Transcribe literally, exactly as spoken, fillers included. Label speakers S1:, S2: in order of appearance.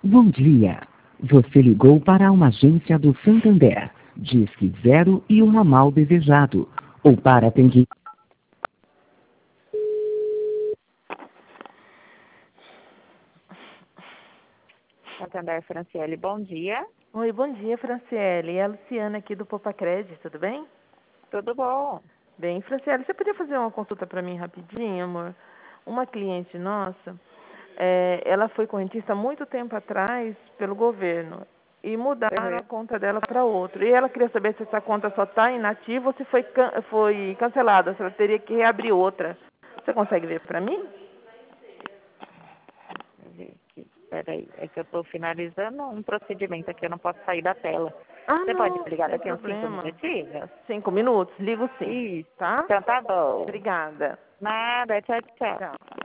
S1: Bom dia. Você ligou para uma agência do Santander. Disque zero e o ramal desejado. Ou para atendimento. Santander Franciele, bom dia.
S2: Oi, bom dia, Franciele. É a Luciana aqui do Popacred, tudo bem?
S1: Tudo bom?
S2: Bem, Franciele, você podia fazer uma consulta para mim rapidinho, amor? Uma cliente nossa, é, ela foi correntista há muito tempo atrás pelo governo e mudaram a
S1: Uhum.
S2: conta dela para outra. E ela queria saber se essa conta só está inativa ou se foi, can foi cancelada, se ela teria que reabrir outra. Você consegue ver para mim?
S1: Peraí, é que eu estou finalizando um procedimento aqui, eu não posso sair da tela.
S2: Ah,
S1: Você pode
S2: não,
S1: ligar
S2: sem
S1: daqui a uns cinco
S2: problema.
S1: minutinhos?
S2: Cinco minutos? Ligo sim,
S1: Isso.
S2: tá?
S1: Então tá bom.
S2: Obrigada.
S1: Nada, tchau, tchau.
S2: Tchau.